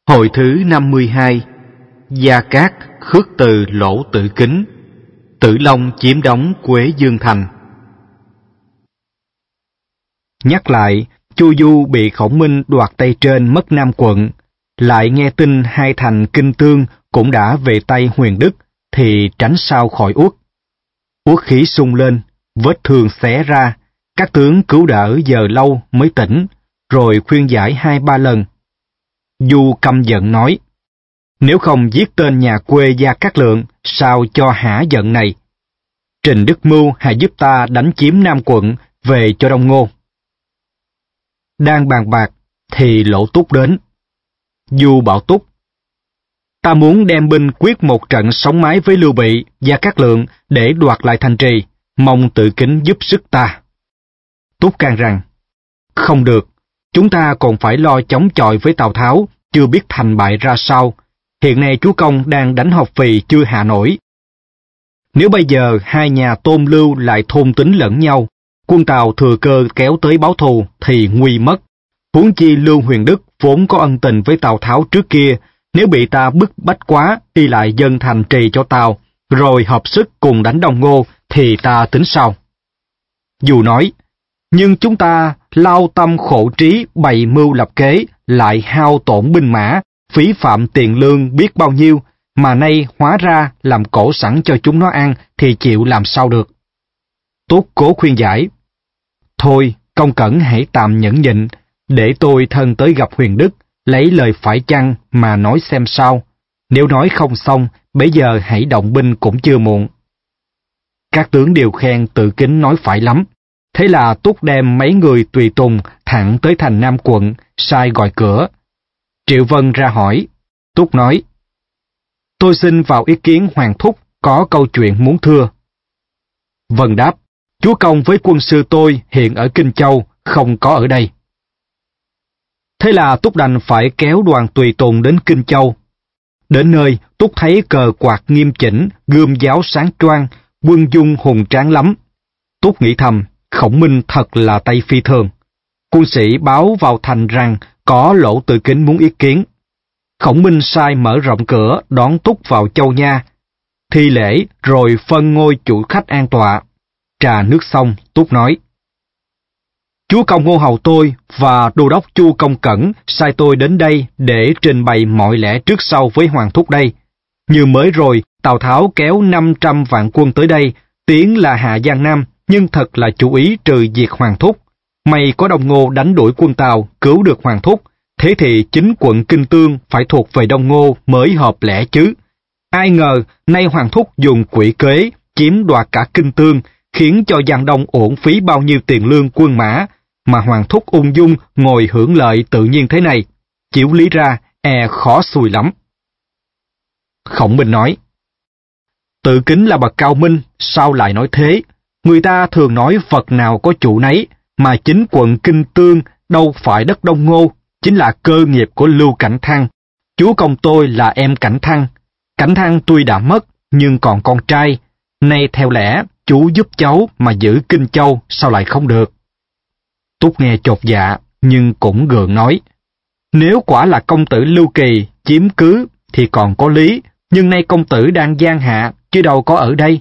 Hồi thứ 52. Gia Cát khước từ Lỗ Tử Kính. Tử Long chiếm đóng Quế Dương Thành. Nhắc lại, Chu Du bị Khổng Minh đoạt Tây Trên mất Nam Quận, lại nghe tin hai thành Kinh Tương cũng đã về tay Huyền Đức, thì tránh sao khỏi uất. Uất khí sung lên, vết thương xé ra, các tướng cứu đỡ giờ lâu mới tỉnh, rồi khuyên giải 2-3 lần. Du căm giận nói: nếu không giết tên nhà quê Gia Cát Lượng, sao cho hả giận này? Trình Đức Mưu hãy giúp ta đánh chiếm Nam Quận về cho Đông Ngô. Đang bàn bạc thì Lỗ Túc đến. Du bảo Túc: ta muốn đem binh quyết một trận sống mái với Lưu Bị, Gia Cát Lượng để đoạt lại thành trì, mong Tự Kính giúp sức ta. Túc can rằng: không được, chúng ta còn phải lo chống chọi với Tào Tháo, chưa biết thành bại ra sao. Hiện nay chúa công đang đánh Hợp Phì chưa hạ nổi. Nếu bây giờ hai nhà Tôn Lưu lại thôn tính lẫn nhau, quân Tào thừa cơ kéo tới báo thù thì nguy mất. Huống chi Lưu Huyền Đức vốn có ân tình với Tào Tháo trước kia, nếu bị ta bức bách quá, y lại dâng thành trì cho Tào, rồi hợp sức cùng đánh Đông Ngô, thì ta tính sao? Dù nói: nhưng chúng ta lao tâm khổ trí bày mưu lập kế, lại hao tổn binh mã, phí phạm tiền lương biết bao nhiêu, mà nay hóa ra làm cổ sẵn cho chúng nó ăn, thì chịu làm sao được. Tốt cố khuyên giải: thôi, công cẩn hãy tạm nhẫn nhịn, để tôi thân tới gặp Huyền Đức, lấy lời phải chăng mà nói xem sao. Nếu nói không xong, bấy giờ hãy động binh cũng chưa muộn. Các tướng đều khen Tự Kính nói phải lắm. Thế là Túc đem mấy người tùy tùng thẳng tới thành Nam Quận, sai gọi cửa. Triệu Vân ra hỏi. Túc nói: tôi xin vào ý kiến Hoàng Thúc, có câu chuyện muốn thưa. Vân đáp: chúa công với quân sư tôi hiện ở Kinh Châu, không có ở đây. Thế là Túc đành phải kéo đoàn tùy tùng đến Kinh Châu. Đến nơi, Túc thấy cờ quạt nghiêm chỉnh, gươm giáo sáng choang, quân dung hùng tráng lắm. Túc nghĩ thầm: Khổng Minh thật là tay phi thường. Quân sĩ báo vào thành rằng có Lỗ Tự Kính muốn ý kiến. Khổng Minh sai mở rộng cửa đón Túc vào châu nha. Thi lễ rồi phân ngôi chủ khách an tọa. Trà nước xong, Túc nói: chúa công Ngô Hầu tôi và đô đốc Chu Công Cẩn sai tôi đến đây để trình bày mọi lẽ trước sau với Hoàng Thúc đây. Như mới rồi, Tào Tháo kéo 500 vạn quân tới đây, tiếng là hạ Giang Nam, nhưng thật là chủ ý trừ diệt Hoàng Thúc. May có Đông Ngô đánh đuổi quân Tào, cứu được Hoàng Thúc, thế thì chính quận Kinh Tương phải thuộc về Đông Ngô mới hợp lẽ chứ. Ai ngờ, nay Hoàng Thúc dùng quỷ kế, chiếm đoạt cả Kinh Tương, khiến cho Giang Đông uổng phí bao nhiêu tiền lương quân mã, mà Hoàng Thúc ung dung ngồi hưởng lợi tự nhiên thế này. Chiếu lý ra, khó xuôi lắm. Khổng Minh nói: Tự Kính là bậc cao minh, sao lại nói thế? Người ta thường nói Phật nào có chủ nấy, mà chính quận Kinh Tương đâu phải đất Đông Ngô, chính là cơ nghiệp của Lưu Cảnh Thăng. Chúa công tôi là em Cảnh Thăng. Cảnh Thăng tuy đã mất, nhưng còn con trai. Nay theo lẽ, chú giúp cháu mà giữ Kinh Châu, sao lại không được? Túc nghe chột dạ, nhưng cũng gượng nói: nếu quả là công tử Lưu Kỳ chiếm cứ, thì còn có lý, nhưng nay công tử đang giang hạ, chứ đâu có ở đây.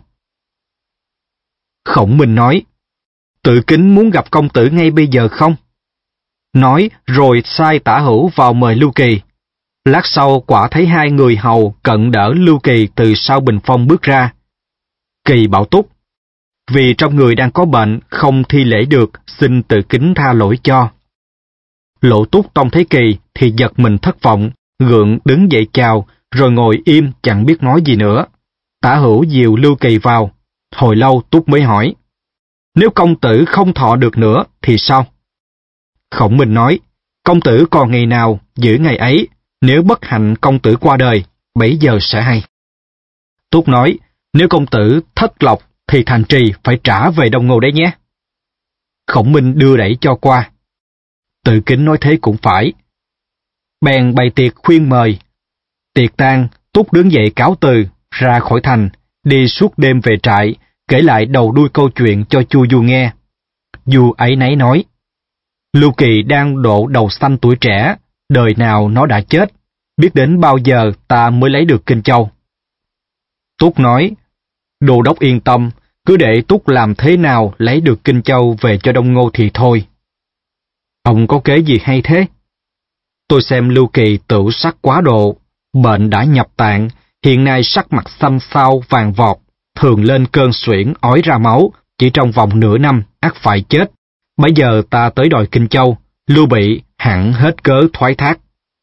Khổng Minh nói: Tự Kính muốn gặp công tử ngay bây giờ không? Nói rồi sai Tả Hữu vào mời Lưu Kỳ. Lát sau quả thấy hai người hầu cận đỡ Lưu Kỳ từ sau bình phong bước ra. Kỳ bảo Túc: vì trong người đang có bệnh, không thi lễ được, xin Tự Kính tha lỗi cho. Lộ Túc trông thấy Kỳ thì giật mình thất vọng, gượng đứng dậy chào, rồi ngồi im chẳng biết nói gì nữa. Tả Hữu dìu Lưu Kỳ vào. Hồi lâu Túc mới hỏi: nếu công tử không thọ được nữa thì sao? Khổng Minh nói: công tử còn ngày nào giữ ngày ấy, nếu bất hạnh công tử qua đời, bấy giờ sẽ hay. Túc nói: nếu công tử thất lộc thì thành trì phải trả về Đông Ngô đấy nhé. Khổng Minh đưa đẩy cho qua. Tự Kính nói thế cũng phải. Bèn bày tiệc khuyên mời. Tiệc tan, Túc đứng dậy cáo từ, ra khỏi thành, đi suốt đêm về trại, kể lại đầu đuôi câu chuyện cho Chu Du nghe. Du ấy nấy nói: Lưu Kỳ đang độ đầu xanh tuổi trẻ, đời nào nó đã chết, biết đến bao giờ ta mới lấy được Kinh Châu. Túc nói, Đô đốc yên tâm, cứ để Túc làm thế nào lấy được Kinh Châu về cho Đông Ngô thì thôi. Ông có kế gì hay thế? Tôi xem Lưu Kỳ tửu sắc quá độ, bệnh đã nhập tạng, hiện nay sắc mặt xanh xao vàng vọt, thường lên cơn suyễn ói ra máu, chỉ trong vòng nửa năm ắt phải chết. Bây giờ ta tới đòi Kinh Châu, Lưu Bị hẳn hết cớ thoái thác.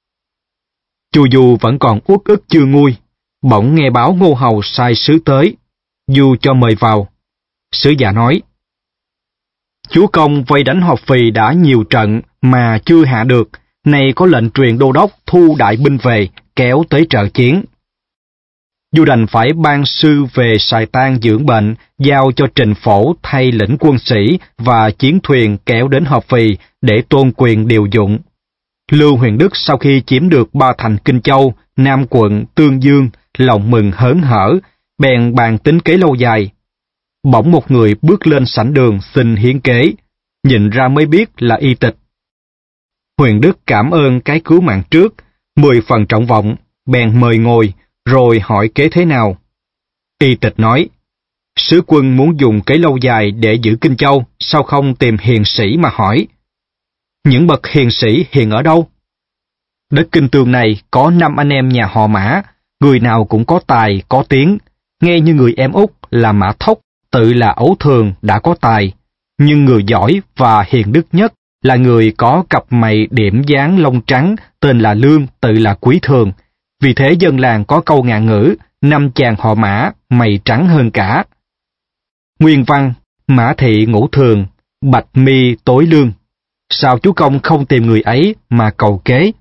Chu Du vẫn còn uất ức chưa nguôi, bỗng nghe báo Ngô Hầu sai sứ tới, Du cho mời vào. Sứ giả nói, chúa công vây đánh Hợp Phì đã nhiều trận mà chưa hạ được, nay có lệnh truyền đô đốc thu đại binh về, kéo tới trợ chiến. Du đành phải ban sư về Sài Tan dưỡng bệnh, giao cho Trình Phổ thay lĩnh quân sĩ và chiến thuyền kéo đến Hợp Phì để tôn quyền điều dụng. Lưu Huyền Đức sau khi chiếm được 3 thành Kinh Châu, Nam quận, Tương Dương, lòng mừng hớn hở, bèn bàn tính kế lâu dài. Bỗng một người bước lên sảnh đường xin hiến kế, nhìn ra mới biết là Y Tịch. Huyền Đức cảm ơn cái cứu mạng trước, 10 phần trọng vọng, bèn mời ngồi, rồi hỏi kế thế nào. Y Tịch nói, sứ quân muốn dùng kế lâu dài để giữ Kinh Châu, sao không tìm hiền sĩ mà hỏi? Những bậc hiền sĩ hiện ở đâu? Đất Kinh Tương này có 5 anh em nhà họ Mã, người nào cũng có tài, có tiếng. Nghe như người em út là Mã Thốc, tự là Ấu Thường đã có tài, nhưng người giỏi và hiền đức nhất là người có cặp mày điểm dáng lông trắng, tên là Lương, tự là Quý Thường. Vì thế dân làng có câu ngạn ngữ, 5 chàng họ Mã, mày trắng hơn cả. Nguyên văn, Mã Thị Ngũ Thường, Bạch Mi Tối Lương. Sao chú công không tìm người ấy mà cầu kế?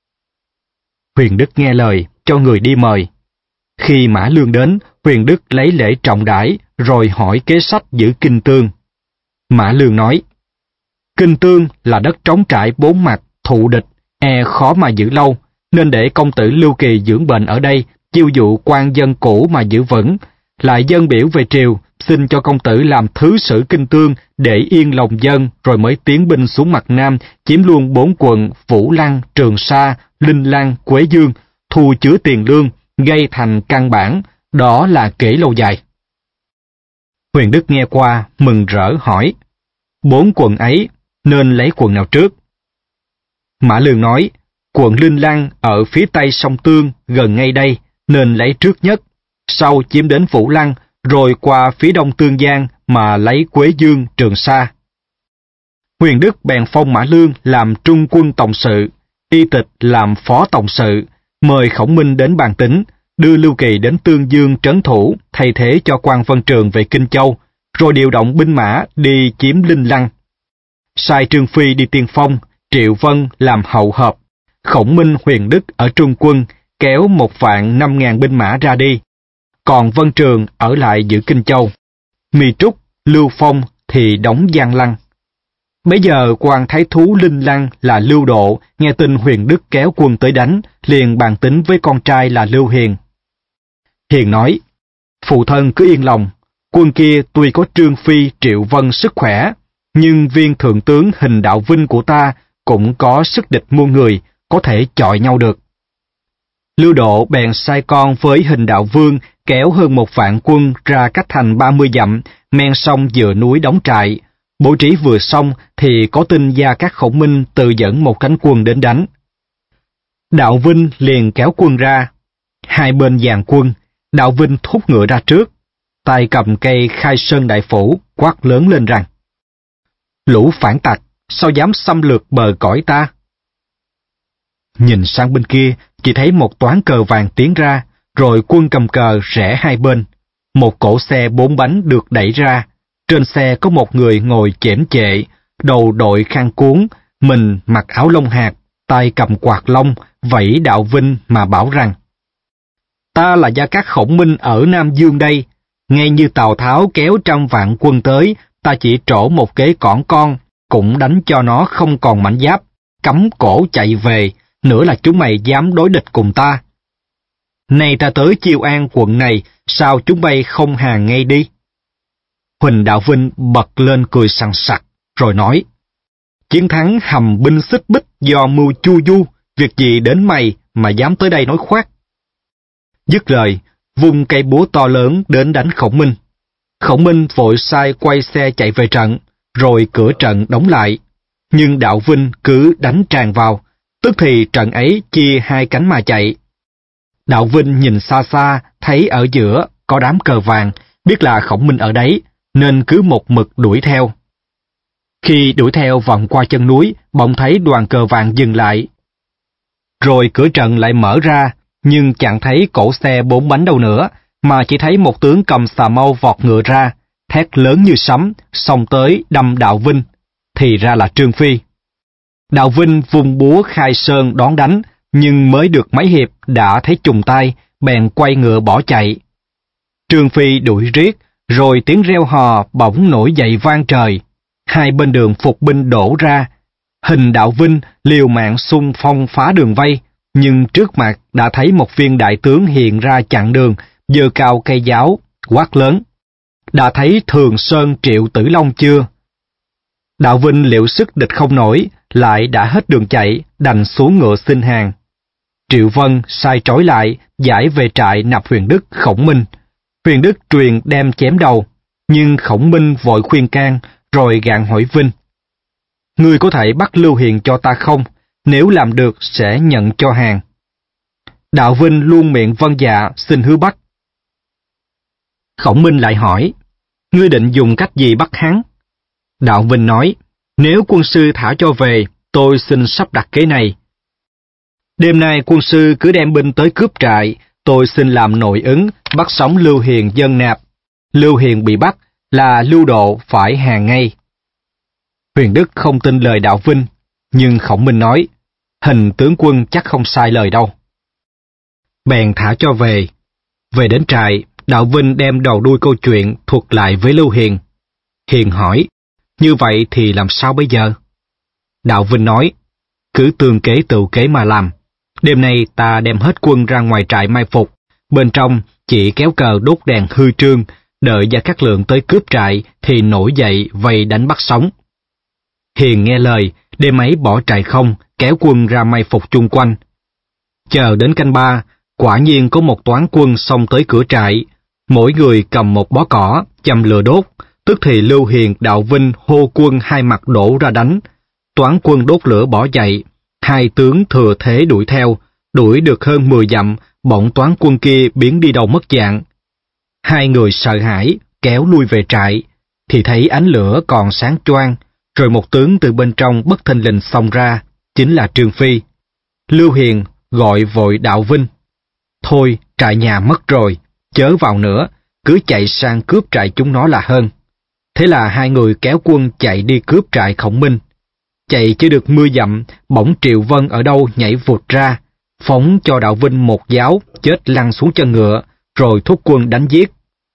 Huyền Đức nghe lời, cho người đi mời. Khi Mã Lương đến, Huyền Đức lấy lễ trọng đãi, rồi hỏi kế sách giữ Kinh Tương. Mã Lương nói, Kinh Tương là đất trống trải 4 mặt, thụ địch, khó mà giữ lâu, nên để công tử Lưu Kỳ dưỡng bệnh ở đây, chiêu dụ quan dân cũ mà giữ vững, lại dân biểu về triều, xin cho công tử làm thứ sử Kinh Tương để yên lòng dân, rồi mới tiến binh xuống mặt Nam, chiếm luôn 4 quận Vũ Lăng, Trường Sa, Linh Lăng, Quế Dương, thu chứa tiền lương, gây thành căn bản, đó là kế lâu dài. Huyền Đức nghe qua, mừng rỡ hỏi, 4 quận ấy, nên lấy quận nào trước? Mã Lương nói, quận Linh Lăng ở phía tây sông Tương, gần ngay đây, nên lấy trước nhất, sau chiếm đến Vũ Lăng, rồi qua phía đông Tương Giang mà lấy Quế Dương, Trường Sa. Huyền Đức bèn phong Mã Lương làm trung quân tổng sự, Y Tịch làm phó tổng sự, mời Khổng Minh đến bàn tính, đưa Lưu Kỳ đến Tương Dương trấn thủ, thay thế cho quan Vân Trường về Kinh Châu, rồi điều động binh mã đi chiếm Linh Lăng. Sai Trương Phi đi tiên phong, Triệu Vân làm hậu hợp, Khổng Minh Huyền Đức ở trung quân, kéo 1.500.000 binh mã ra đi. Còn Vân Trường ở lại giữ Kinh Châu. Mi Trúc, Lưu Phong thì đóng Giang Lăng. Bấy giờ quan thái thú Linh Lăng là Lưu Độ nghe tin Huyền Đức kéo quân tới đánh, liền bàn tính với con trai là Lưu Hiền. Hiền nói, phụ thân cứ yên lòng, quân kia tuy có Trương Phi, Triệu Vân sức khỏe, nhưng viên thượng tướng Hình Đạo Vinh của ta cũng có sức địch muôn người, có thể chọi nhau được. Lưu Độ bèn sai con với Hình Đạo Vương kéo hơn 1.000 quân ra cách thành 30 dặm, men sông dựa núi đóng trại. Bố trí vừa xong thì có tin Gia Cát Khổng Minh tự dẫn một cánh quân đến đánh. Đạo Vinh liền kéo quân ra. Hai bên dàn quân, Đạo Vinh thúc ngựa ra trước, tay cầm cây Khai Sơn Đại Phủ, quát lớn lên rằng, lũ phản tặc, sao dám xâm lược bờ cõi ta? Nhìn sang bên kia, chỉ thấy một toán cờ vàng tiến ra, rồi quân cầm cờ rẽ hai bên. Một cỗ xe 4 bánh được đẩy ra, trên xe có một người ngồi chễm chệ, đầu đội khăn cuốn, mình mặc áo lông hạt, tay cầm quạt lông, vẫy Đạo Vinh mà bảo rằng, ta là Gia Cát Khổng Minh ở Nam Dương đây, ngay như Tào Tháo kéo 100.000 quân tới, ta chỉ trổ một kế cỏn con, cũng đánh cho nó không còn mảnh giáp, cắm cổ chạy về, nữa là chúng mày dám đối địch cùng ta. Nay ta tới Chiêu An quận này, sao chúng bay không hàng ngay đi? Huỳnh Đạo Vinh bật lên cười sằng sặc, rồi nói, chiến thắng hầm binh xích bích do mưu Chu Du, việc gì đến mày mà dám tới đây nói khoác. Dứt lời, vung cây búa to lớn đến đánh Khổng Minh. Khổng Minh vội sai quay xe chạy về trận, rồi cửa trận đóng lại. Nhưng Đạo Vinh cứ đánh tràn vào, tức thì trận ấy chia hai cánh mà chạy. Đạo Vinh nhìn xa xa, thấy ở giữa có đám cờ vàng, biết là Khổng Minh ở đấy, nên cứ một mực đuổi theo. Khi đuổi theo vòng qua chân núi, bỗng thấy đoàn cờ vàng dừng lại. Rồi cửa trận lại mở ra, nhưng chẳng thấy cỗ xe 4 bánh đâu nữa, mà chỉ thấy một tướng cầm xà mâu vọt ngựa ra, thét lớn như sấm, xông tới đâm Đạo Vinh. Thì ra là Trương Phi. Đạo Vinh vung búa khai sơn đón đánh, nhưng mới được mấy hiệp đã thấy trùng tay, bèn quay ngựa bỏ chạy. Trương Phi đuổi riết, rồi tiếng reo hò bỗng nổi dậy vang trời. Hai bên đường phục binh đổ ra. Hình Đạo Vinh liều mạng xung phong phá đường vây, nhưng trước mặt đã thấy một viên đại tướng hiện ra chặn đường, giơ cao cây giáo, quát lớn: "Đã thấy Thường Sơn Triệu Tử Long chưa?" Đạo Vinh liệu sức địch không nổi, lại đã hết đường chạy, đành xuống ngựa xin hàng. Triệu Vân sai trói lại, giải về trại nạp Huyền Đức, Khổng Minh. Huyền Đức truyền đem chém đầu, nhưng Khổng Minh vội khuyên can, rồi gạn hỏi Vinh: "Ngươi có thể bắt Lưu Hiền cho ta không? Nếu làm được sẽ nhận cho hàng." Đạo Vinh luôn miệng vâng dạ, xin hứa bắt. Khổng Minh lại hỏi: "Ngươi định dùng cách gì bắt hắn?" Đạo Vinh nói: "Nếu quân sư thả cho về, tôi xin sắp đặt kế này. Đêm nay quân sư cứ đem binh tới cướp trại, tôi xin làm nội ứng, bắt sống Lưu Hiền dân nạp. Lưu Hiền bị bắt là Lưu Độ phải hàng ngay." Huyền Đức không tin lời Đạo Vinh, nhưng Khổng Minh nói: "Hình tướng quân chắc không sai lời đâu." Bèn thả cho về. Về đến trại, Đạo Vinh đem đầu đuôi câu chuyện thuật lại với Lưu Hiền. Hiền hỏi: "Như vậy thì làm sao bây giờ?" Đạo Vinh nói: "Cứ tương kế tự kế mà làm. Đêm nay ta đem hết quân ra ngoài trại mai phục, bên trong chỉ kéo cờ đốt đèn hư trương, đợi Gia Cát Lượng tới cướp trại thì nổi dậy vây đánh bắt sống." Hiền nghe lời, đêm ấy bỏ trại không, kéo quân ra mai phục chung quanh. Chờ đến canh 3, quả nhiên có một toán quân xông tới cửa trại, mỗi người cầm một bó cỏ, châm lửa đốt, tức thì Lưu Hiền, Đạo Vinh hô quân hai mặt đổ ra đánh. Toán quân đốt lửa bỏ chạy, hai tướng thừa thế đuổi theo, đuổi được hơn 10 dặm, bọn toán quân kia biến đi đâu mất dạng. Hai người sợ hãi, kéo lui về trại, thì thấy ánh lửa còn sáng choang, rồi một tướng từ bên trong bất thình lình xông ra, chính là Trương Phi. Lưu Hiền gọi vội Đạo Vinh: "Thôi, trại nhà mất rồi, chớ vào nữa, cứ chạy sang cướp trại chúng nó là hơn." Thế là hai người kéo quân chạy đi cướp trại Khổng Minh. Chạy chưa được 10 dặm, bỗng Triệu Vân ở đâu nhảy vụt ra, phóng cho Đạo Vinh một giáo, chết lăn xuống chân ngựa, rồi thúc quân đánh giết.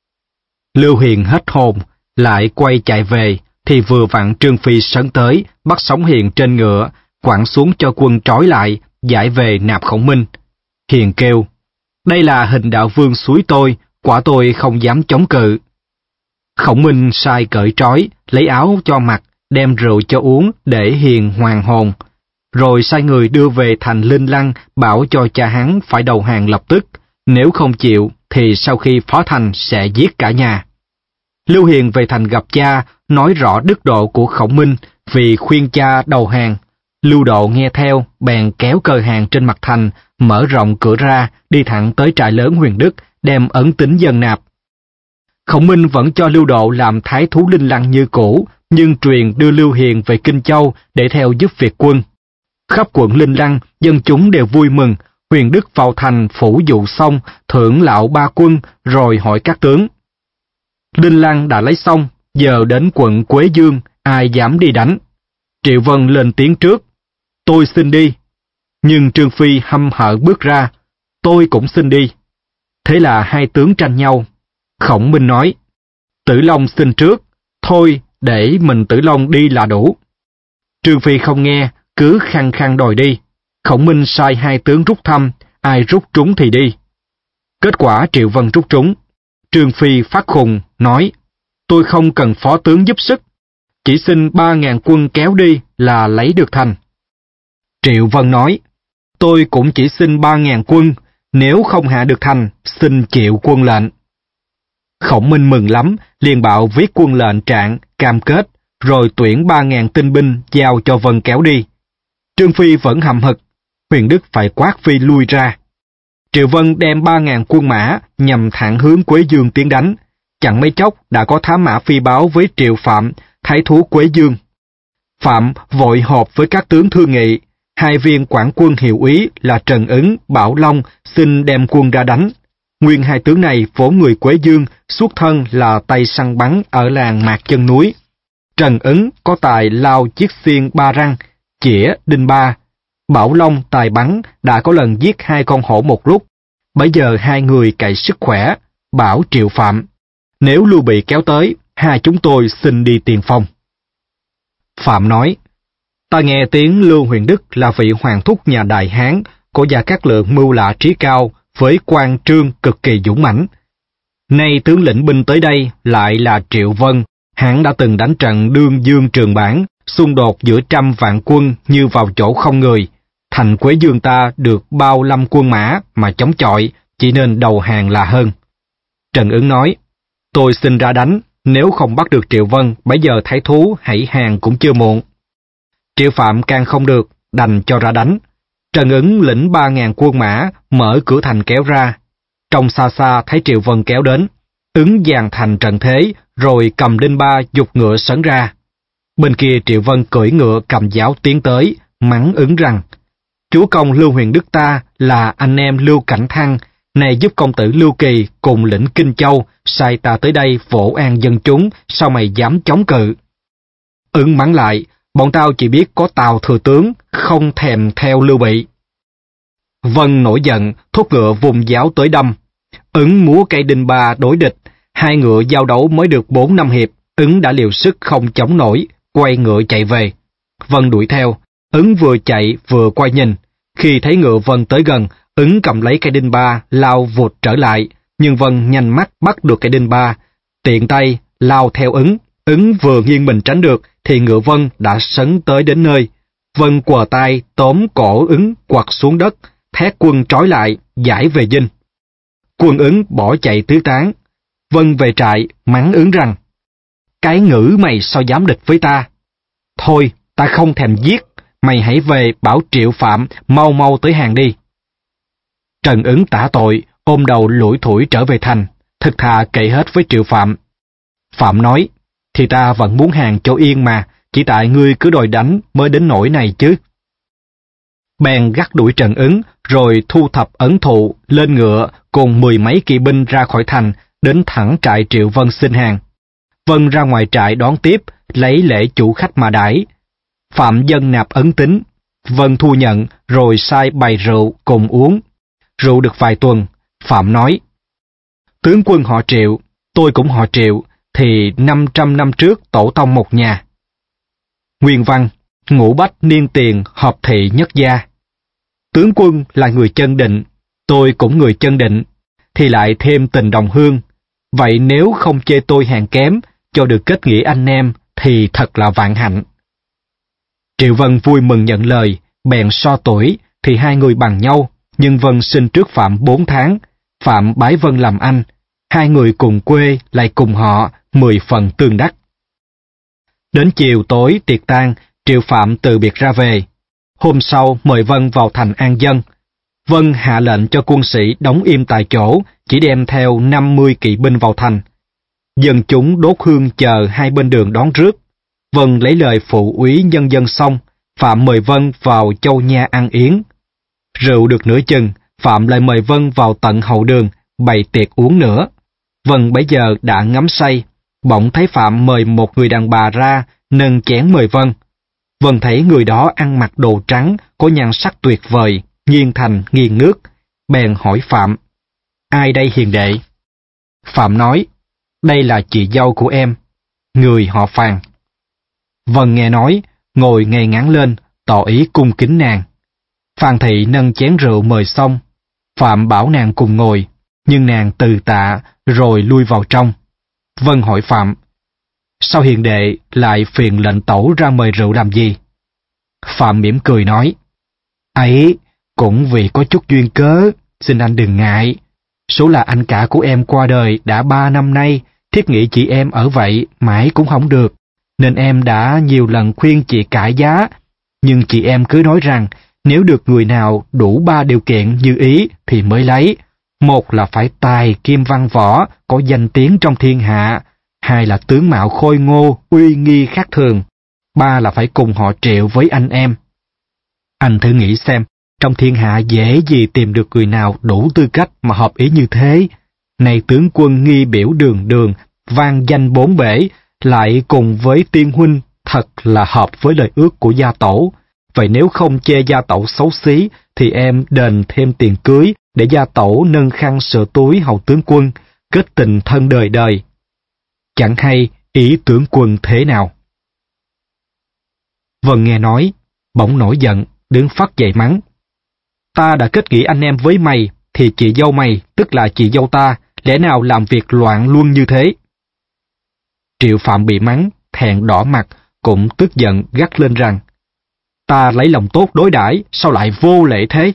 Lưu Hiền hết hồn, lại quay chạy về, thì vừa vặn Trương Phi sấn tới, bắt sống Hiền trên ngựa, quẳng xuống cho quân trói lại, giải về nạp Khổng Minh. Hiền kêu: "Đây là Hình đạo vương xúi tôi, quả tôi không dám chống cự." Khổng Minh sai cởi trói, lấy áo cho mặc, đem rượu cho uống để Hiền hoàn hồn, rồi sai người đưa về thành Linh Lăng, bảo cho cha hắn phải đầu hàng lập tức, nếu không chịu thì sau khi phá thành sẽ giết cả nhà. Lưu Hiền về thành gặp cha, nói rõ đức độ của Khổng Minh vì khuyên cha đầu hàng. Lưu Độ nghe theo, bèn kéo cờ hàng trên mặt thành, mở rộng cửa ra, đi thẳng tới trại lớn Huyền Đức, đem ấn tín dân nạp. Khổng Minh vẫn cho Lưu Độ làm thái thú Linh Lăng như cũ, nhưng truyền đưa Lưu Hiền về Kinh Châu để theo giúp việc quân. Khắp quận Linh Lăng, dân chúng đều vui mừng. Huyền Đức vào thành phủ dụ xong, thưởng lạo 3 quân, rồi hỏi các tướng: Linh Lăng đã lấy xong, giờ đến quận Quế Dương, ai dám đi đánh? Triệu Vân lên tiếng trước: "Tôi xin đi." Nhưng Trương Phi hăm hở bước ra: "Tôi cũng xin đi." Thế là hai tướng tranh nhau. Khổng Minh nói: "Tử Long xin trước, thôi để mình Tử Long đi là đủ." Trương Phi không nghe, cứ khăng khăng đòi đi. Khổng Minh sai hai tướng rút thăm, ai rút trúng thì đi. Kết quả Triệu Vân rút trúng. Trương Phi phát khùng, nói: "Tôi không cần phó tướng giúp sức, chỉ xin 3.000 quân kéo đi là lấy được thành." Triệu Vân nói: Tôi cũng chỉ xin 3.000 quân, nếu không hạ được thành, xin chịu quân lệnh. Khổng Minh mừng lắm, liền bảo viết quân lệnh trạng, cam kết, rồi tuyển 3.000 tinh binh giao cho Vân kéo đi. Trương Phi vẫn hậm hực, Huyền Đức phải quát Phi lui ra. Triệu Vân đem 3.000 quân mã nhằm thẳng hướng Quế Dương tiến đánh. Chẳng mấy chốc đã có thám mã phi báo với Triệu Phạm, thái thú Quế Dương. Phạm vội họp với các tướng thương nghị, hai viên quản quân hiệu úy là Trần Ứng, Bảo Long xin đem quân ra đánh. Nguyên hai tướng này vốn người Quế Dương, xuất thân là tay săn bắn ở làng Mạc Chân Núi. Trần Ứng có tài lao chiếc xiên ba răng, chĩa đinh ba. Bảo Long tài bắn đã có lần giết 2 con hổ một lúc. Bây giờ hai người cậy sức khỏe, bảo Triệu Phạm. Nếu Lưu Bị kéo tới, hai chúng tôi xin đi tiền phong. Phạm nói, ta nghe tiếng Lưu Huyền Đức là vị hoàng thúc nhà Đại Hán, có Gia Cát Lượng mưu lạ trí cao, với quan trương cực kỳ dũng mãnh. Nay tướng lĩnh binh tới đây lại là Triệu Vân, hắn đã từng đánh trận Đương Dương Trường Bản, xung đột giữa trăm vạn quân như vào chỗ không người. Thành Quế Dương ta được bao lâm quân mã mà chống chọi, chỉ nên đầu hàng là hơn. Trần Ứng nói, tôi xin ra đánh, nếu không bắt được Triệu Vân, bây giờ thái thú hãy hàng cũng chưa muộn. Triệu Phạm càng không được, đành cho ra đánh. Trần Ứng lĩnh 3.000 quân mã, mở cửa thành kéo ra. Trong xa xa thấy Triệu Vân kéo đến, Ứng dàn thành trận thế, rồi cầm đinh ba giục ngựa sấn ra. Bên kia Triệu Vân cưỡi ngựa cầm giáo tiến tới, mắng Ứng rằng, chúa công Lưu Huyền Đức ta là anh em Lưu Cảnh Thăng, này giúp công tử Lưu Kỳ cùng lĩnh Kinh Châu, sai ta tới đây vỗ an dân chúng, sao mày dám chống cự? Ứng mắng lại, bọn tao chỉ biết có Tào thừa tướng, không thèm theo Lưu Bị. Vân nổi giận, thúc ngựa vùng giáo tới đâm. Ứng múa cây đinh ba đối địch, hai ngựa giao đấu mới được 4-5 hiệp, Ứng đã liều sức không chống nổi, quay ngựa chạy về. Vân đuổi theo, Ứng vừa chạy vừa quay nhìn. Khi thấy ngựa Vân tới gần, Ứng cầm lấy cây đinh ba, lao vụt trở lại, nhưng Vân nhanh mắt bắt được cây đinh ba, tiện tay lao theo Ứng. Ứng vừa nghiêng mình tránh được, thì ngựa Vân đã sấn tới đến nơi. Vân quờ tay tóm cổ Ứng quặt xuống đất, thét quân trói lại, giải về dinh. Quân Ứng bỏ chạy tứ tán. Vân về trại, mắng Ứng rằng, cái ngữ mày sao dám địch với ta? Thôi, ta không thèm giết, mày hãy về bảo Triệu Phạm mau mau tới hàng đi. Trần Ứng tả tội, ôm đầu lủi thủi trở về thành, thực thà kể hết với Triệu Phạm. Phạm nói, thì ta vẫn muốn hàng cho yên mà, chỉ tại ngươi cứ đòi đánh mới đến nỗi này chứ. Bèn gắt đuổi Trần Ứng, rồi thu thập ấn thụ, lên ngựa, cùng 10 mấy kỵ binh ra khỏi thành, đến thẳng trại Triệu Vân xin hàng. Vân ra ngoài trại đón tiếp, lấy lễ chủ khách mà đãi. Phạm dâng nạp ấn tín, Vân thu nhận, rồi sai bày rượu cùng uống. Rượu được vài tuần, Phạm nói, tướng quân họ Triệu, tôi cũng họ Triệu, thì 500 năm trước tổ tông một nhà. Nguyên văn, Ngũ Bách niên tiền hợp thị nhất gia. Tướng quân là người chân định, tôi cũng người chân định, thì lại thêm tình đồng hương. Vậy nếu không chê tôi hèn kém, cho được kết nghĩa anh em, thì thật là vạn hạnh. Triệu Vân vui mừng nhận lời, bèn so tuổi, thì hai người bằng nhau, nhưng Vân sinh trước Phạm 4 tháng, Phạm bái Vân làm anh, hai người cùng quê lại cùng họ, 10 phần tương đắc. Đến chiều tối tiệc tang, Triệu Phạm từ biệt ra về. Hôm sau mời Vân vào thành an dân. Vân hạ lệnh cho quân sĩ đóng im tại chỗ, chỉ đem theo 50 kỵ binh vào thành. Dân chúng đốt hương chờ hai bên đường đón rước. Vân lấy lời phụ úy nhân dân xong, Phạm mời Vân vào Châu Nha ăn yến. Rượu được nửa chừng, Phạm lại mời Vân vào tận hậu đường, bày tiệc uống nữa. Vân bấy giờ đã ngắm say, bỗng thấy Phạm mời một người đàn bà ra, nâng chén mời Vân. Vân thấy người đó ăn mặc đồ trắng, có nhan sắc tuyệt vời, nghiêng thành nghiêng nước, bèn hỏi Phạm, ai đây hiền đệ? Phạm nói, đây là chị dâu của em, người họ Phàn. Vân nghe nói, ngồi ngay ngắn lên, tỏ ý cung kính nàng. Phan thị nâng chén rượu mời xong, Phạm bảo nàng cùng ngồi, nhưng nàng từ tạ rồi lui vào trong. Vân hỏi Phạm, sao hiền đệ lại phiền lệnh tẩu ra mời rượu làm gì? Phạm mỉm cười nói, ấy, Cũng vì có chút duyên cớ, xin anh đừng ngại. Số là anh cả của em qua đời đã 3 năm nay, thiết nghĩ chị em ở vậy mãi cũng không được, nên em đã nhiều lần khuyên chị cãi giá, nhưng chị em cứ nói rằng nếu được người nào đủ 3 điều kiện như ý thì mới lấy. Một là phải tài kim văn võ, có danh tiếng trong thiên hạ. Hai là tướng mạo khôi ngô, uy nghi khác thường. Ba là phải cùng họ Triệu với anh em. Anh thử nghĩ xem, trong thiên hạ dễ gì tìm được người nào đủ tư cách mà hợp ý như thế. Này tướng quân nghi biểu đường đường, vang danh bốn bể, lại cùng với tiên huynh, thật là hợp với lời ước của gia tổ. Vậy nếu không chê gia tổ xấu xí, thì em đền thêm tiền cưới để gia tổ nâng khăn sửa túi hầu tướng quân, kết tình thân đời đời. Chẳng hay ý tướng quân thế nào. Vân nghe nói, bỗng nổi giận, đứng phắt dậy mắng. Ta đã kết nghĩa anh em với mày, thì chị dâu mày, tức là chị dâu ta, lẽ nào làm việc loạn luân như thế? Triệu Phạm bị mắng, thẹn đỏ mặt, cũng tức giận gắt lên rằng, ta lấy lòng tốt đối đãi, sao lại vô lễ thế?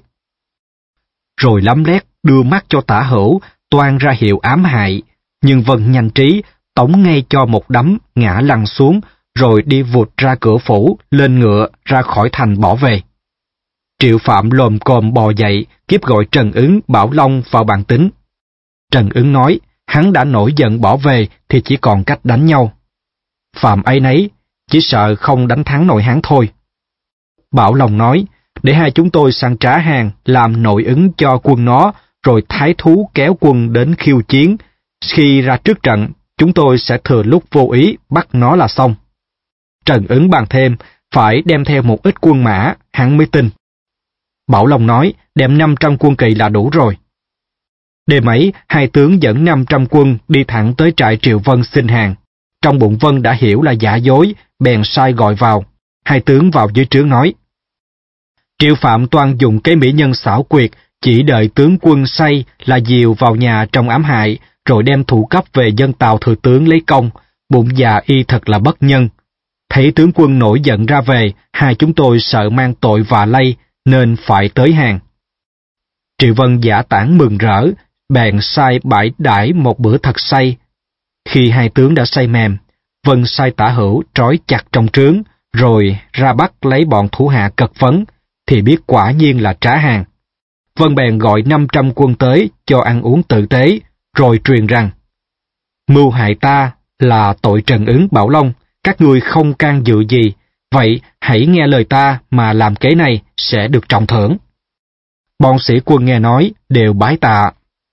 Rồi lấm lét đưa mắt cho Tả Hữu, toan ra hiệu ám hại, nhưng Vân nhanh trí, tống ngay cho một đấm, ngã lăn xuống, rồi đi vụt ra cửa phủ, lên ngựa, ra khỏi thành bỏ về. Triệu Phạm lồm cồm bò dậy, kiếp gọi Trần Ứng, Bảo Long vào bàn tính. Trần Ứng nói, hắn đã nổi giận bỏ về thì chỉ còn cách đánh nhau. Phạm ấy nấy, chỉ sợ không đánh thắng nổi hắn thôi. Bảo Long nói, để hai chúng tôi sang trả hàng, làm nội ứng cho quân nó, rồi thái thú kéo quân đến khiêu chiến. Khi ra trước trận, chúng tôi sẽ thừa lúc vô ý bắt nó là xong. Trần Ứng bàn thêm, phải đem theo một ít quân mã, hắn mới tin. Bảo Long nói, đem 500 quân kỳ là đủ rồi. Đêm ấy, hai tướng dẫn 500 quân đi thẳng tới trại Triệu Vân xin hàng. Trong bụng Vân đã hiểu là giả dối, bèn sai gọi vào. Hai tướng vào dưới trướng nói. Triệu Phạm toan dùng cái mỹ nhân xảo quyệt, chỉ đợi tướng quân say là dìu vào nhà trong ám hại, rồi đem thủ cấp về dân Tào thừa tướng lấy công. Bụng già y thật là bất nhân. Thấy tướng quân nổi giận ra về, hai chúng tôi sợ mang tội và lây, nên phải tới hàng. Triệu Vân giả tản mừng rỡ, bèn sai bãi đãi một bữa thật say. Khi hai tướng đã say mềm, Vân sai Tả Hữu trói chặt trong trướng, rồi ra bắt lấy bọn thủ hạ cật vấn, thì biết quả nhiên là trả hàng. Vân bèn gọi 500 quân tới cho ăn uống tử tế, rồi truyền rằng, mưu hại ta là tội Trần Ứng, Bảo Long, các ngươi không can dự gì, vậy hãy nghe lời ta mà làm kế này sẽ được trọng thưởng. Bọn sĩ quân nghe nói đều bái tạ.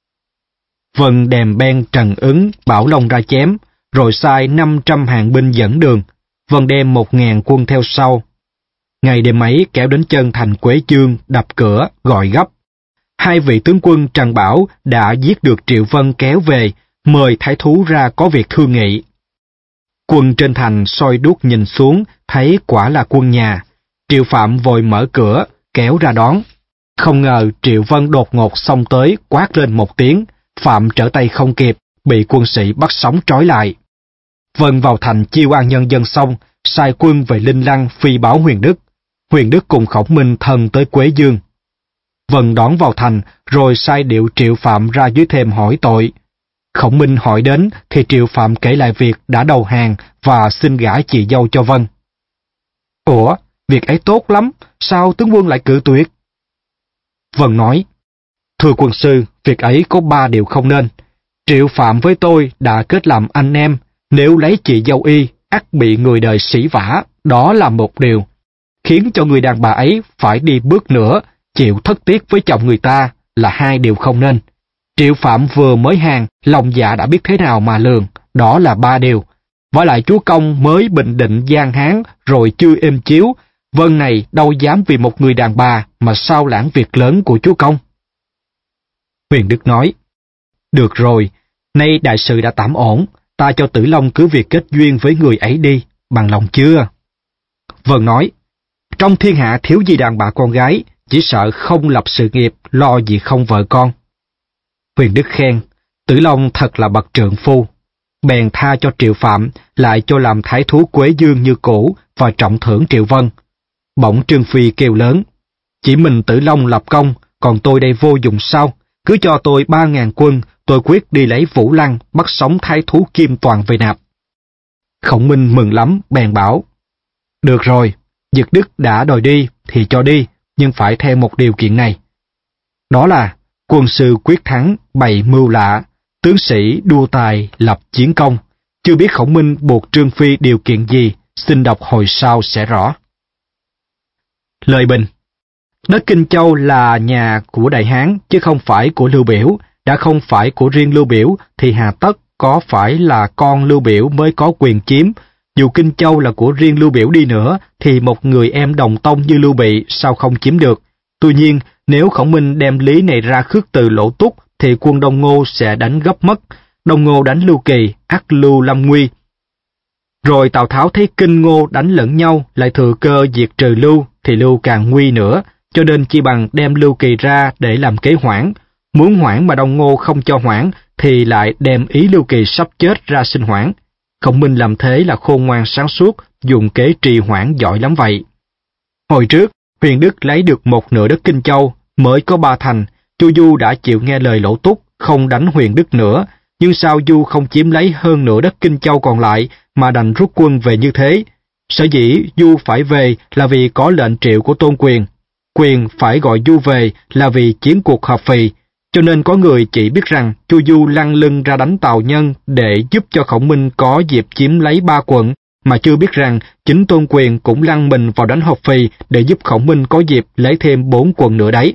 Vân đèm ben Trần Ứng, Bảo Long ra chém, rồi sai 500 hàng binh dẫn đường. Vân đem 1000 quân theo sau. Ngày đêm ấy kéo đến chân thành Quế Dương, đập cửa, gọi gấp. Hai vị tướng quân Trần Bảo đã giết được Triệu Vân kéo về, mời thái thú ra có việc thương nghị. Quân trên thành soi đuốc nhìn xuống, thấy quả là quân nhà. Triệu Phạm vội mở cửa, kéo ra đón. Không ngờ Triệu Vân đột ngột xông tới, quát lên một tiếng, Phạm trở tay không kịp, bị quân sĩ bắt sống trói lại. Vân vào thành chiêu an nhân dân xong, sai quân về Linh Lăng phi báo Huyền Đức. Huyền Đức cùng Khổng Minh thần tới Quế Dương. Vân đón vào thành, rồi sai điệu Triệu Phạm ra dưới thềm hỏi tội. Khổng Minh hỏi đến, thì Triệu Phạm kể lại việc đã đầu hàng và xin gả chị dâu cho Vân. Ủa, việc ấy tốt lắm, sao tướng quân lại cự tuyệt? Vân nói, thưa quân sư, việc ấy có 3 điều không nên. Triệu Phạm với tôi đã kết làm anh em, nếu lấy chị dâu y, ắt bị người đời sỉ vả, đó là một điều. Khiến cho người đàn bà ấy phải đi bước nữa, chịu thất tiếc với chồng người ta là 2 điều không nên. Triệu Phạm vừa mới hàng, lòng dạ đã biết thế nào mà lường, đó là 3 điều. Vả lại chúa công mới bình định Giang Hán rồi chưa êm chiếu, Vân này đâu dám vì một người đàn bà mà sao lãng việc lớn của chúa công. Huyền Đức nói, được rồi, nay đại sự đã tạm ổn, ta cho Tử Long cứ việc kết duyên với người ấy đi, bằng lòng chưa? Vân nói, trong thiên hạ thiếu gì đàn bà con gái, chỉ sợ không lập sự nghiệp, lo gì không vợ con. Huyền Đức khen, Tử Long thật là bậc trượng phu. Bèn tha cho Triệu Phạm, lại cho làm thái thú Quế Dương như cũ và trọng thưởng Triệu Vân. Bỗng Trương Phi kêu lớn, Chỉ mình Tử Long lập công, còn tôi đây vô dụng sao? Cứ cho tôi 3.000 quân, tôi quyết đi lấy Vũ Lăng, bắt sống thái thú Kim Toàn về nạp. Khổng Minh mừng lắm, bèn bảo: Được rồi, Dực Đức đã đòi đi thì cho đi, nhưng phải theo một điều kiện này. Đó là quân sư quyết thắng, bày mưu lạ, tướng sĩ đua tài, lập chiến công. Chưa biết Khổng Minh buộc Trương Phi điều kiện gì, xin đọc hồi sau sẽ rõ. Lời bình: Đất Kinh Châu là nhà của Đại Hán, chứ không phải của Lưu Biểu. Đã không phải của riêng Lưu Biểu, thì hà tất có phải là con Lưu Biểu mới có quyền chiếm. Dù Kinh Châu là của riêng Lưu Biểu đi nữa, thì một người em đồng tông như Lưu Bị sao không chiếm được. Tuy nhiên, nếu Khổng Minh đem lý này ra khước từ Lỗ Túc, thì quân Đông Ngô sẽ đánh gấp mất. Đông Ngô đánh Lưu Kỳ, ắt Lưu lâm nguy. Rồi Tào Tháo thấy Kinh Ngô đánh lẫn nhau, lại thừa cơ diệt trừ Lưu, thì Lưu càng nguy nữa, cho nên chi bằng đem Lưu Kỳ ra để làm kế hoãn. Muốn hoãn mà Đông Ngô không cho hoãn, thì lại đem ý Lưu Kỳ sắp chết ra xin hoãn. Khổng Minh làm thế là khôn ngoan sáng suốt, dùng kế trì hoãn giỏi lắm vậy. Hồi trước, Huyền Đức lấy được một nửa đất Kinh Châu, mới có 3 thành, Chu Du đã chịu nghe lời Lỗ Túc, không đánh Huyền Đức nữa, nhưng sao Du không chiếm lấy hơn nửa đất Kinh Châu còn lại, mà đành rút quân về như thế? Sở dĩ Du phải về là vì có lệnh triệu của Tôn Quyền. Quyền phải gọi Du về là vì chiến cuộc hợp phì, cho nên có người chỉ biết rằng Chu Du lăn lưng ra đánh Tào Nhân để giúp cho Khổng Minh có dịp chiếm lấy 3 quận, mà chưa biết rằng chính Tôn Quyền cũng lăn mình vào đánh hợp phì để giúp Khổng Minh có dịp lấy thêm 4 quận nữa đấy.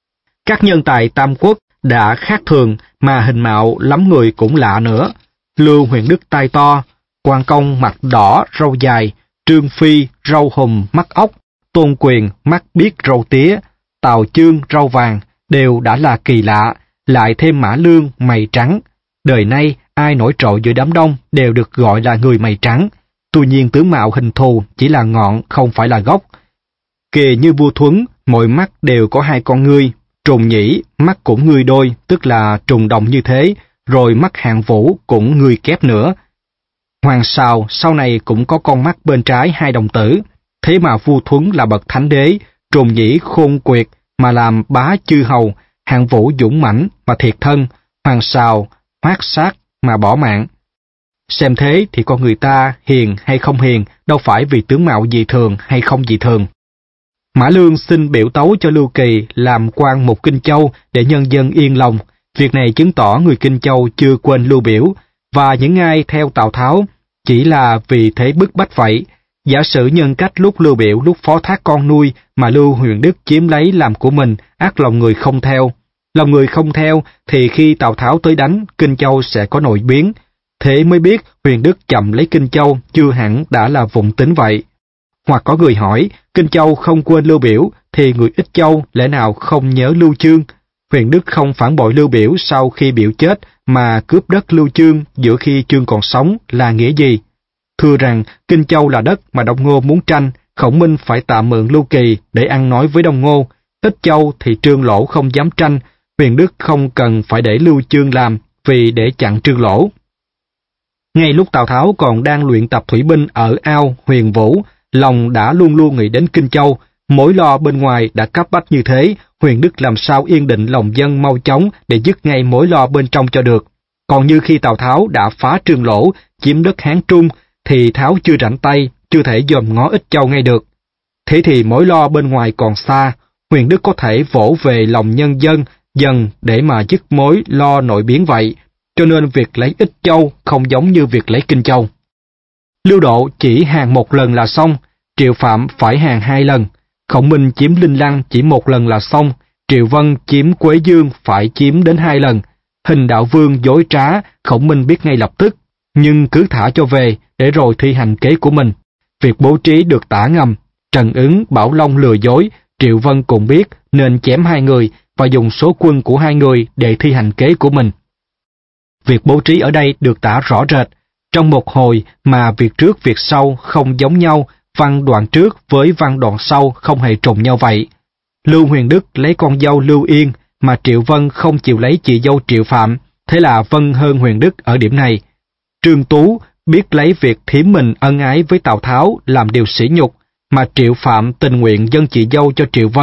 Các nhân tài Tam Quốc đã khác thường, mà hình mạo lắm người cũng lạ nữa. Lưu Huyền Đức tai to, Quan Công mặt đỏ râu dài, Trương Phi râu hùm mắt ốc, Tôn Quyền mắt biếc râu tía, Tào Chương râu vàng, đều đã là kỳ lạ, lại thêm Mã Lương mày trắng. Đời nay ai nổi trội giữa đám đông đều được gọi là người mày trắng. Tuy nhiên tướng mạo hình thù chỉ là ngọn, không phải là gốc. Kì như vua Thuấn, mỗi mắt đều có 2 con ngươi. Trùng Nhĩ mắt cũng ngươi đôi, tức là trùng đồng như thế, rồi mắt Hạng Vũ cũng ngươi kép nữa. Hoàng Sào sau này cũng có con mắt bên trái 2 đồng tử. Thế mà vua Thuấn là bậc thánh đế, Trùng Nhĩ khôn quyệt mà làm bá chư hầu, Hạng Vũ dũng mãnh mà thiệt thân, Hoàng Sào hoát sát mà bỏ mạng. Xem thế thì con người ta hiền hay không hiền, đâu phải vì tướng mạo dị thường hay không dị thường. Mã Lương xin biểu tấu cho Lưu Kỳ làm quan một Kinh Châu để nhân dân yên lòng. Việc này chứng tỏ người Kinh Châu chưa quên Lưu Biểu, và những ai theo Tào Tháo chỉ là vì thế bức bách vậy. Giả sử nhân cách lúc Lưu Biểu lúc phó thác con nuôi mà Lưu Huyền Đức chiếm lấy làm của mình, ắt lòng người không theo. Lòng người không theo thì khi Tào Tháo tới đánh, Kinh Châu sẽ có nội biến. Thế mới biết Huyền Đức chậm lấy Kinh Châu chưa hẳn đã là vụng tính vậy. Hoặc có người hỏi, Kinh Châu không quên Lưu Biểu, thì người Ích Châu lẽ nào không nhớ Lưu Chương? Huyền Đức không phản bội Lưu Biểu sau khi Biểu chết, mà cướp đất Lưu Chương giữa khi Chương còn sống là nghĩa gì? Thưa rằng, Kinh Châu là đất mà Đông Ngô muốn tranh, Khổng Minh phải tạm mượn Lưu Kỳ để ăn nói với Đông Ngô. Ích Châu thì Trương Lỗ không dám tranh, Huyền Đức không cần phải để Lưu Chương làm, vì để chặn Trương Lỗ. Ngay lúc Tào Tháo còn đang luyện tập thủy binh ở ao Huyền Vũ, lòng đã luôn luôn nghĩ đến Kinh Châu. Mối lo bên ngoài đã cấp bách như thế, Huyền Đức làm sao yên định lòng dân mau chóng để dứt ngay mối lo bên trong cho được. Còn như khi Tào Tháo đã phá Trương Lỗ, chiếm đất Hán Trung, thì Tháo chưa rảnh tay, chưa thể dòm ngó Ích Châu ngay được. Thế thì mối lo bên ngoài còn xa, Huyền Đức có thể vỗ về lòng nhân dân dần để mà dứt mối lo nội biến vậy, cho nên việc lấy Ích Châu không giống như việc lấy Kinh Châu. Lưu Độ chỉ hàng 1 lần là xong, Triệu Phạm phải hàng 2 lần, Khổng Minh chiếm Linh Lăng chỉ 1 lần là xong, Triệu Vân chiếm Quế Dương phải chiếm đến 2 lần. Hình Đạo Vương dối trá, Khổng Minh biết ngay lập tức, nhưng cứ thả cho về để rồi thi hành kế của mình. Việc bố trí được tả ngầm, Trần Ứng, Bảo Long lừa dối, Triệu Vân cũng biết nên chém 2 người và dùng số quân của 2 người để thi hành kế của mình. Việc bố trí ở đây được tả rõ rệt, trong một hồi mà việc trước việc sau không giống nhau, văn đoạn trước với văn đoạn sau không hề trùng nhau vậy. Lưu Huyền Đức lấy con dâu Lưu Yên, mà Triệu Vân không chịu lấy chị dâu Triệu Phạm, thế là Vân hơn Huyền Đức ở điểm này. Trương Tú biết lấy việc thím mình ân ái với Tào Tháo làm điều sỉ nhục, mà Triệu Phạm tình nguyện dâng chị dâu cho Triệu Vân,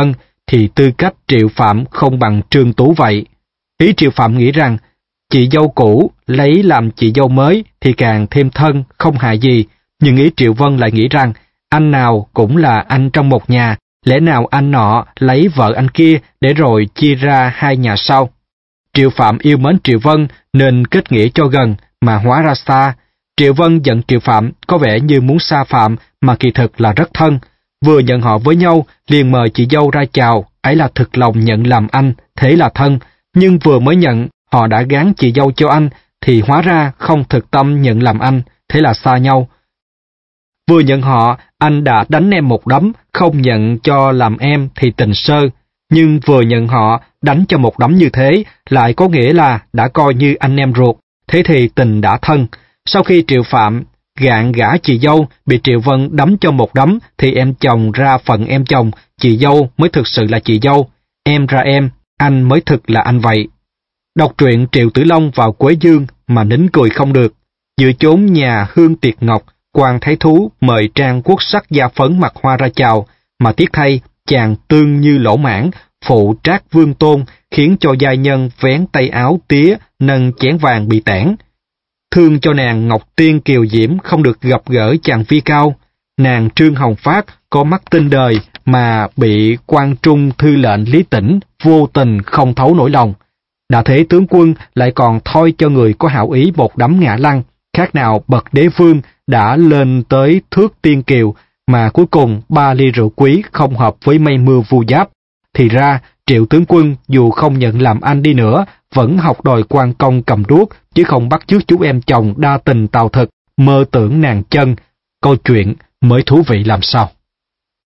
thì tư cách Triệu Phạm không bằng Trương Tú vậy. Ý Triệu Phạm nghĩ rằng, chị dâu cũ lấy làm chị dâu mới thì càng thêm thân, không hại gì, nhưng ý Triệu Vân lại nghĩ rằng, anh nào cũng là anh trong một nhà, lẽ nào anh nọ lấy vợ anh kia để rồi chia ra hai nhà sau. Triệu Phạm yêu mến Triệu Vân nên kết nghĩa cho gần, mà hóa ra xa. Triệu Vân giận Triệu Phạm có vẻ như muốn xa Phạm mà kỳ thực là rất thân. Vừa nhận họ với nhau, liền mời chị dâu ra chào, ấy là thực lòng nhận làm anh, thế là thân. Nhưng vừa mới nhận, họ đã gán chị dâu cho anh, thì hóa ra không thực tâm nhận làm anh, thế là xa nhau. Vừa nhận họ, anh đã đánh em một đấm, không nhận cho làm em thì tình sơ. Nhưng vừa nhận họ, đánh cho một đấm như thế, lại có nghĩa là đã coi như anh em ruột, thế thì tình đã thân. Sau khi Triệu Phạm gạn gả chị dâu, bị Triệu Vân đấm cho một đấm, thì em chồng ra phận em chồng, chị dâu mới thực sự là chị dâu, em ra em, anh mới thực là anh vậy. Đọc truyện Triệu Tử Long vào Quế Dương mà nín cười không được. Giữa chốn nhà hương tiệc ngọc, Quan Thái Thú mời Trang Quốc Sắc da phấn mặc hoa ra chào, mà tiếc thay, chàng tương như lỗ mãn, phụ Trác Vương Tôn, khiến cho giai nhân vén tay áo tía, nâng chén vàng bị tản. Thương cho nàng Ngọc Tiên kiều diễm không được gặp gỡ chàng phi cao, nàng Trương Hồng Phát có mắt tinh đời mà bị quan trung thư lệnh Lý Tĩnh vô tình không thấu nỗi lòng. Đã thế tướng quân lại còn thôi cho người có hảo ý một đấm ngã lăn, khác nào bậc đế vương đã lên tới thước tiên kiều, mà cuối cùng 3 ly rượu quý không hợp với mây mưa vu giáp. Thì ra, Triệu tướng quân dù không nhận làm anh đi nữa, vẫn học đòi quan công cầm đuốc, chứ không bắt chước chú em chồng đa tình tào thực, mơ tưởng nàng chân. Câu chuyện mới thú vị làm sao.